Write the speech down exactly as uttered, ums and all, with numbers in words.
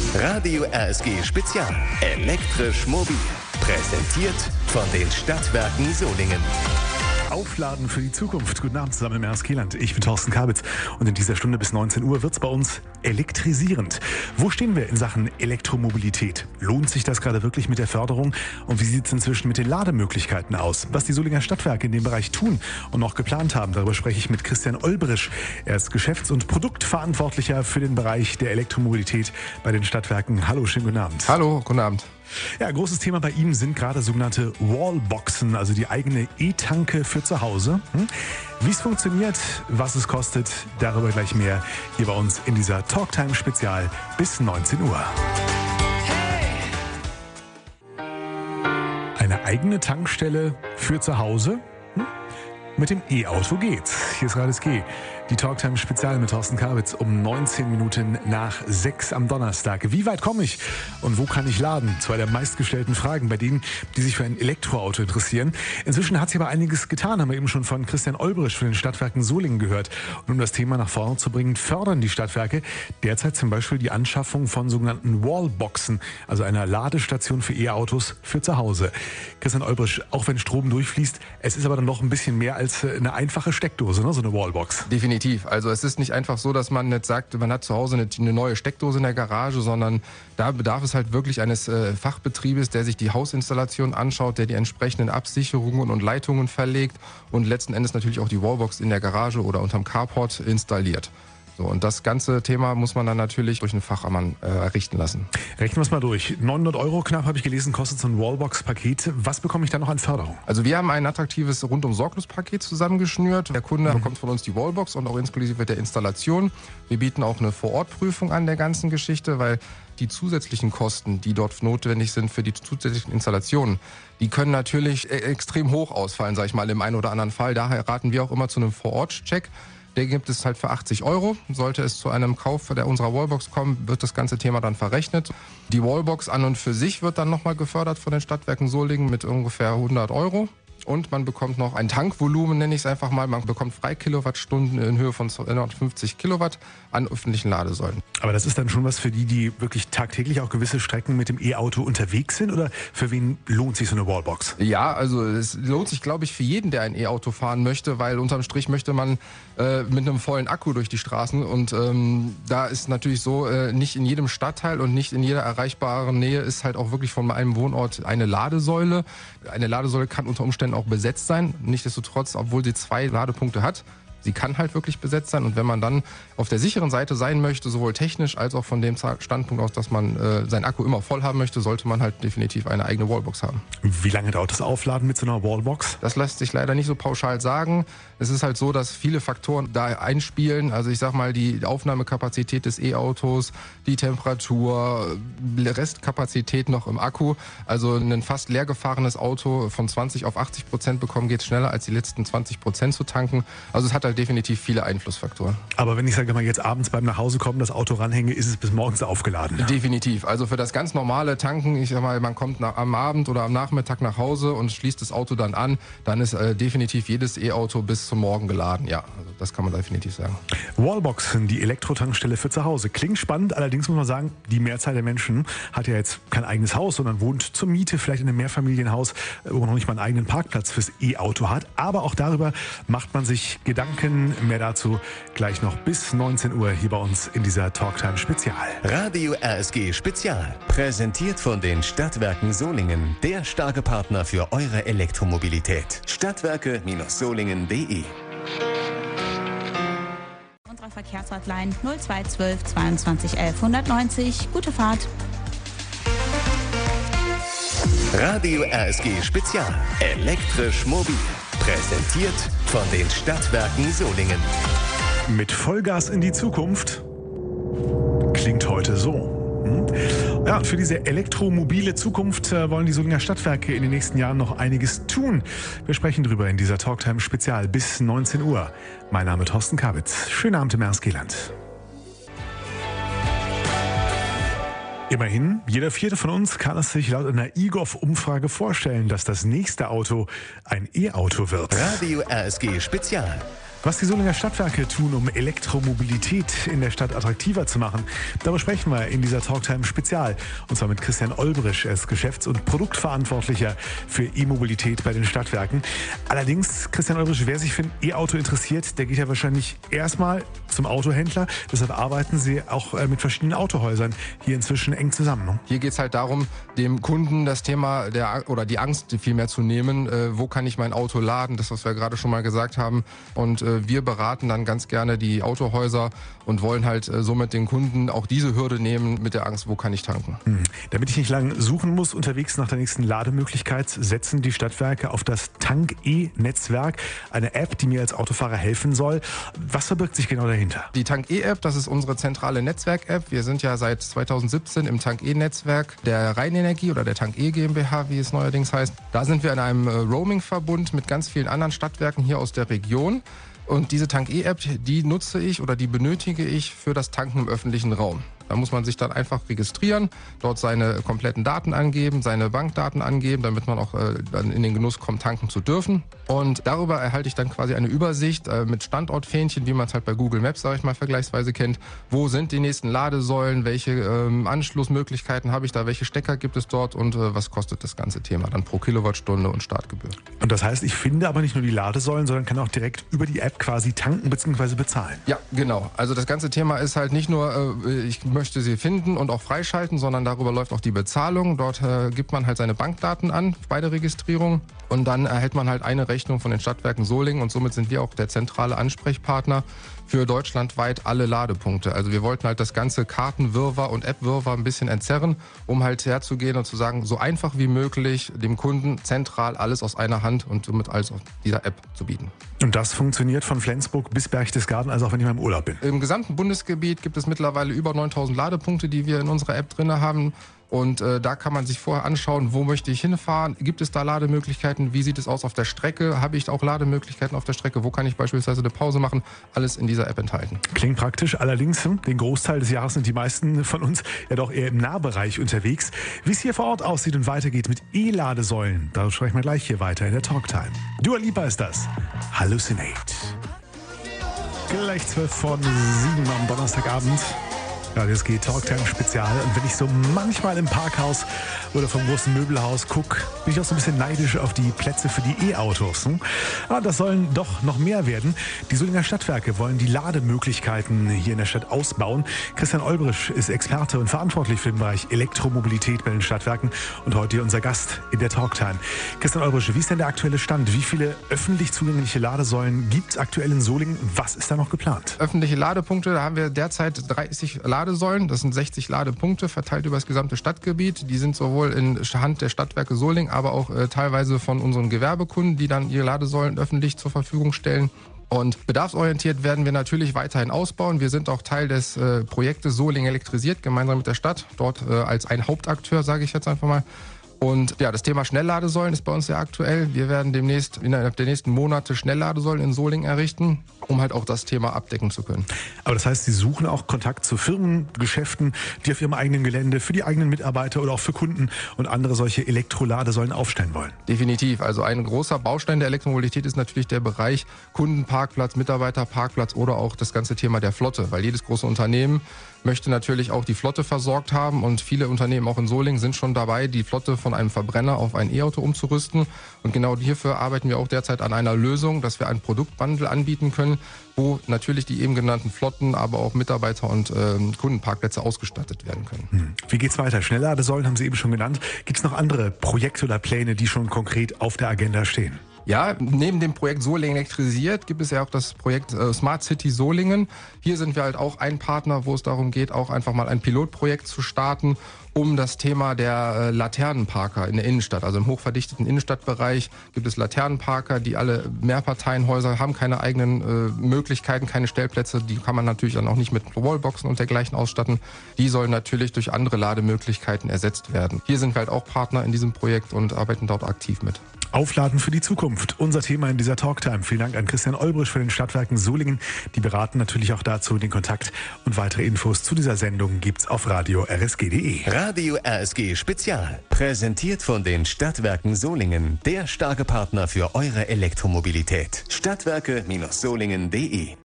Radio R S G Spezial. Elektrisch mobil. Präsentiert von den Stadtwerken Solingen. Aufladen für die Zukunft. Guten Abend zusammen im R S G-Land. Ich bin Thorsten Kabitz und in dieser Stunde bis neunzehn Uhr wird es bei uns elektrisierend. Wo stehen wir in Sachen Elektromobilität? Lohnt sich das gerade wirklich mit der Förderung? Und wie sieht es inzwischen mit den Lademöglichkeiten aus? Was die Solinger Stadtwerke in dem Bereich tun und noch geplant haben, darüber spreche ich mit Christian Olbrisch. Er ist Geschäfts- und Produktverantwortlicher für den Bereich der Elektromobilität bei den Stadtwerken. Hallo, schönen guten Abend. Hallo, guten Abend. Ja, großes Thema bei ihm sind gerade sogenannte Wallboxen, also die eigene E-Tanke für zu Hause. Hm? Wie es funktioniert, was es kostet, darüber gleich mehr hier bei uns in dieser Talktime Spezial bis neunzehn Uhr. Eine eigene Tankstelle für zu Hause? Hm? Mit dem E-Auto geht's. Hier ist Radio R S G. Die Talktime Spezial mit Thorsten Kabitz um neunzehn Minuten nach sechs am Donnerstag. Wie weit komme ich und wo kann ich laden? Zwei der meistgestellten Fragen bei denen, die sich für ein Elektroauto interessieren. Inzwischen hat sich aber einiges getan, haben wir eben schon von Christian Olbrisch von den Stadtwerken Solingen gehört. Und um das Thema nach vorne zu bringen, fördern die Stadtwerke derzeit zum Beispiel die Anschaffung von sogenannten Wallboxen, also einer Ladestation für E-Autos für zu Hause. Christian Olbrisch, auch wenn Strom durchfließt, es ist aber dann noch ein bisschen mehr als eine einfache Steckdose, ne? So eine Wallbox. Definitiv. Also es ist nicht einfach so, dass man jetzt sagt, man hat zu Hause eine, eine neue Steckdose in der Garage, sondern da bedarf es halt wirklich eines äh, Fachbetriebes, der sich die Hausinstallation anschaut, der die entsprechenden Absicherungen und Leitungen verlegt und letzten Endes natürlich auch die Wallbox in der Garage oder unterm Carport installiert. So, und das ganze Thema muss man dann natürlich durch einen Fachmann äh, errichten lassen. Rechnen wir es mal durch. neunhundert Euro knapp, habe ich gelesen, kostet so ein Wallbox-Paket. Was bekomme ich da noch an Förderung? Also wir haben ein attraktives Rundum-Sorglos-Paket zusammengeschnürt. Der Kunde mhm. bekommt von uns die Wallbox und auch inklusive der Installation. Wir bieten auch eine Vorortprüfung an der ganzen Geschichte, weil die zusätzlichen Kosten, die dort notwendig sind für die zusätzlichen Installationen, die können natürlich extrem hoch ausfallen, sage ich mal, im einen oder anderen Fall. Daher raten wir auch immer zu einem Vorort-Check. Der gibt es halt für achtzig Euro. Sollte es zu einem Kauf der unserer Wallbox kommen, wird das ganze Thema dann verrechnet. Die Wallbox an und für sich wird dann nochmal gefördert von den Stadtwerken Solingen mit ungefähr hundert Euro. Und man bekommt noch ein Tankvolumen, nenne ich es einfach mal. Man bekommt Freikilowattstunden in Höhe von zweihundertfünfzig Kilowatt an öffentlichen Ladesäulen. Aber das ist dann schon was für die, die wirklich tagtäglich auch gewisse Strecken mit dem E-Auto unterwegs sind? Oder für wen lohnt sich so eine Wallbox? Ja, also es lohnt sich, glaube ich, für jeden, der ein E-Auto fahren möchte, weil unterm Strich möchte man äh, mit einem vollen Akku durch die Straßen. Und ähm, da ist natürlich so, äh, nicht in jedem Stadtteil und nicht in jeder erreichbaren Nähe ist halt auch wirklich von einem Wohnort eine Ladesäule. Eine Ladesäule kann unter Umständen auch besetzt sein. Nichtsdestotrotz, obwohl sie zwei Ladepunkte hat, sie kann halt wirklich besetzt sein. Und wenn man dann auf der sicheren Seite sein möchte, sowohl technisch als auch von dem Standpunkt aus, dass man äh, seinen Akku immer voll haben möchte, sollte man halt definitiv eine eigene Wallbox haben. Wie lange dauert das Aufladen mit so einer Wallbox? Das lässt sich leider nicht so pauschal sagen. Es ist halt so, dass viele Faktoren da einspielen. Also ich sag mal, die Aufnahmekapazität des E-Autos, die Temperatur, Restkapazität noch im Akku. Also ein fast leer gefahrenes Auto von zwanzig auf achtzig Prozent bekommen geht schneller als die letzten zwanzig Prozent zu tanken. Also es hat halt definitiv viele Einflussfaktoren. Aber wenn ich sage mal jetzt abends beim Nachhausekommen das Auto ranhänge, ist es bis morgens aufgeladen? Definitiv. Also für das ganz normale Tanken, ich sag mal, man kommt nach, am Abend oder am Nachmittag nach Hause und schließt das Auto dann an, dann ist äh, definitiv jedes E-Auto bis zum Morgen geladen. Ja, also das kann man definitiv sagen. Wallboxen, die Elektrotankstelle für zu Hause. Klingt spannend, allerdings muss man sagen, die Mehrzahl der Menschen hat ja jetzt kein eigenes Haus, sondern wohnt zur Miete, vielleicht in einem Mehrfamilienhaus, wo man noch nicht mal einen eigenen Parkplatz fürs E-Auto hat. Aber auch darüber macht man sich Gedanken. Mehr dazu gleich noch bis neunzehn Uhr hier bei uns in dieser Talktime Spezial. Radio R S G Spezial. Präsentiert von den Stadtwerken Solingen. Der starke Partner für eure Elektromobilität. Stadtwerke-solingen punkt de. Unsere Verkehrshotline null zwei zwölf zweiundzwanzig elf hundertneunzig. Gute Fahrt. Radio R S G Spezial. Elektrisch mobil. Präsentiert von den Stadtwerken Solingen. Mit Vollgas in die Zukunft klingt heute so. Hm? Ja, und für diese elektromobile Zukunft äh, wollen die Solinger Stadtwerke in den nächsten Jahren noch einiges tun. Wir sprechen drüber in dieser Talktime Spezial bis neunzehn Uhr. Mein Name ist Thorsten Kabitz. Schönen Abend im R S G-Land. Immerhin, jeder Vierte von uns kann es sich laut einer i Gov-Umfrage vorstellen, dass das nächste Auto ein E-Auto wird. Radio R S G Spezial. Was die Solinger Stadtwerke tun, um Elektromobilität in der Stadt attraktiver zu machen, darüber sprechen wir in dieser Talktime Spezial. Und zwar mit Christian Olbrich, er ist Geschäfts- und Produktverantwortlicher für E-Mobilität bei den Stadtwerken. Allerdings, Christian Olbrich, wer sich für ein E-Auto interessiert, der geht ja wahrscheinlich erstmal zum Autohändler. Deshalb arbeiten Sie auch mit verschiedenen Autohäusern hier inzwischen eng zusammen. Ne? Hier geht es halt darum, dem Kunden das Thema der, oder die Angst vielmehr zu nehmen. Äh, wo kann ich mein Auto laden? Das, was wir gerade schon mal gesagt haben. Und äh, wir beraten dann ganz gerne die Autohäuser und wollen halt äh, somit den Kunden auch diese Hürde nehmen mit der Angst, wo kann ich tanken. Hm. Damit ich nicht lange suchen muss, unterwegs nach der nächsten Lademöglichkeit, setzen die Stadtwerke auf das Tank-E-Netzwerk, eine App, die mir als Autofahrer helfen soll. Was verbirgt sich genau dahinter? Die Tank-E-App, das ist unsere zentrale Netzwerk-App. Wir sind ja seit zweitausendsiebzehn im Tank-E-Netzwerk der Rheinenergie oder der Tank-E GmbH, wie es neuerdings heißt. Da sind wir in einem äh, Roaming-Verbund mit ganz vielen anderen Stadtwerken hier aus der Region. Und diese Tank-E-App, die nutze ich oder die benötige ich für das Tanken im öffentlichen Raum. Da muss man sich dann einfach registrieren, dort seine kompletten Daten angeben, seine Bankdaten angeben, damit man auch äh, dann in den Genuss kommt, tanken zu dürfen. Und darüber erhalte ich dann quasi eine Übersicht äh, mit Standortfähnchen, wie man es halt bei Google Maps, sage ich mal, vergleichsweise kennt. Wo sind die nächsten Ladesäulen, welche ähm, Anschlussmöglichkeiten habe ich da, welche Stecker gibt es dort und äh, was kostet das ganze Thema dann pro Kilowattstunde und Startgebühr. Und das heißt, ich finde aber nicht nur die Ladesäulen, sondern kann auch direkt über die App quasi tanken bzw. bezahlen. Ja, genau. Also das ganze Thema ist halt nicht nur, äh, ich möchte sie finden und auch freischalten, sondern darüber läuft auch die Bezahlung. Dort äh, gibt man halt seine Bankdaten an bei der Registrierung und dann erhält man halt eine Rechnung von den Stadtwerken Solingen und somit sind wir auch der zentrale Ansprechpartner für deutschlandweit alle Ladepunkte. Also wir wollten halt das ganze Kartenwirrwarr und App-Wirrwarr ein bisschen entzerren, um halt herzugehen und zu sagen, so einfach wie möglich dem Kunden zentral alles aus einer Hand und somit alles auf dieser App zu bieten. Und das funktioniert von Flensburg bis Berchtesgaden, also auch wenn ich mal im Urlaub bin? Im gesamten Bundesgebiet gibt es mittlerweile über neuntausend Ladepunkte, die wir in unserer App drin haben. Und äh, da kann man sich vorher anschauen, wo möchte ich hinfahren, gibt es da Lademöglichkeiten, wie sieht es aus auf der Strecke, habe ich auch Lademöglichkeiten auf der Strecke, wo kann ich beispielsweise eine Pause machen, alles in dieser App enthalten. Klingt praktisch, allerdings den Großteil des Jahres sind die meisten von uns ja doch eher im Nahbereich unterwegs. Wie es hier vor Ort aussieht und weitergeht mit E-Ladesäulen, darüber sprechen wir gleich hier weiter in der Talktime. Dua Lipa ist das, Hallucinate. Gleich zwölf von sieben am Donnerstagabend. Ja, das geht Talktime Spezial. Und wenn ich so manchmal im Parkhaus oder vom großen Möbelhaus gucke, bin ich auch so ein bisschen neidisch auf die Plätze für die E-Autos. Hm? Aber das sollen doch noch mehr werden. Die Solinger Stadtwerke wollen die Lademöglichkeiten hier in der Stadt ausbauen. Christian Olbrich ist Experte und verantwortlich für den Bereich Elektromobilität bei den Stadtwerken und heute hier unser Gast in der Talktime. Christian Olbrich, wie ist denn der aktuelle Stand? Wie viele öffentlich zugängliche Ladesäulen gibt es aktuell in Solingen? Was ist da noch geplant? Öffentliche Ladepunkte, da haben wir derzeit dreißig Ladesäulen. Ladesäulen. Das sind sechzig Ladepunkte verteilt über das gesamte Stadtgebiet. Die sind sowohl in Hand der Stadtwerke Solingen, aber auch äh, teilweise von unseren Gewerbekunden, die dann ihre Ladesäulen öffentlich zur Verfügung stellen. Und bedarfsorientiert werden wir natürlich weiterhin ausbauen. Wir sind auch Teil des äh, Projektes Solingen elektrisiert, gemeinsam mit der Stadt, dort äh, als ein Hauptakteur, sage ich jetzt einfach mal. Und ja, das Thema Schnellladesäulen ist bei uns sehr aktuell. Wir werden demnächst innerhalb der nächsten Monate Schnellladesäulen in Solingen errichten, um halt auch das Thema abdecken zu können. Aber das heißt, Sie suchen auch Kontakt zu Firmen, Geschäften, die auf ihrem eigenen Gelände für die eigenen Mitarbeiter oder auch für Kunden und andere solche Elektroladesäulen aufstellen wollen? Definitiv. Also ein großer Baustein der Elektromobilität ist natürlich der Bereich Kundenparkplatz, Mitarbeiterparkplatz oder auch das ganze Thema der Flotte, weil jedes große Unternehmen möchte natürlich auch die Flotte versorgt haben und viele Unternehmen auch in Solingen sind schon dabei, die Flotte von einem Verbrenner auf ein E-Auto umzurüsten. Und genau hierfür arbeiten wir auch derzeit an einer Lösung, dass wir einen Produktbundle anbieten können, wo natürlich die eben genannten Flotten, aber auch Mitarbeiter- und äh, Kundenparkplätze ausgestattet werden können. Hm. Wie geht's weiter? Schnellladesäulen haben Sie eben schon genannt. Gibt es noch andere Projekte oder Pläne, die schon konkret auf der Agenda stehen? Ja, neben dem Projekt Solingen elektrisiert gibt es ja auch das Projekt äh, Smart City Solingen. Hier sind wir halt auch ein Partner, wo es darum geht, auch einfach mal ein Pilotprojekt zu starten, um das Thema der äh, Laternenparker in der Innenstadt, also im hochverdichteten Innenstadtbereich gibt es Laternenparker, die alle Mehrparteienhäuser haben, keine eigenen äh, Möglichkeiten, keine Stellplätze, die kann man natürlich dann auch nicht mit Wallboxen und dergleichen ausstatten. Die sollen natürlich durch andere Lademöglichkeiten ersetzt werden. Hier sind wir halt auch Partner in diesem Projekt und arbeiten dort aktiv mit. Aufladen für die Zukunft. Unser Thema in dieser Talktime. Vielen Dank an Christian Olbrich von den Stadtwerken Solingen. Die beraten natürlich auch dazu den Kontakt. Und weitere Infos zu dieser Sendung gibt's auf radio r s g punkt d e. Radio R S G Spezial. Präsentiert von den Stadtwerken Solingen. Der starke Partner für eure Elektromobilität. Stadtwerke Solingen punkt de